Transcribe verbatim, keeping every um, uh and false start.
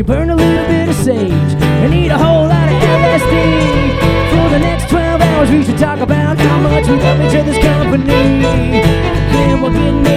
should burn a little bit of sage and eat a whole lot of L S D. For the next twelve hours we should talk about how much we love each other's company. Then we're getting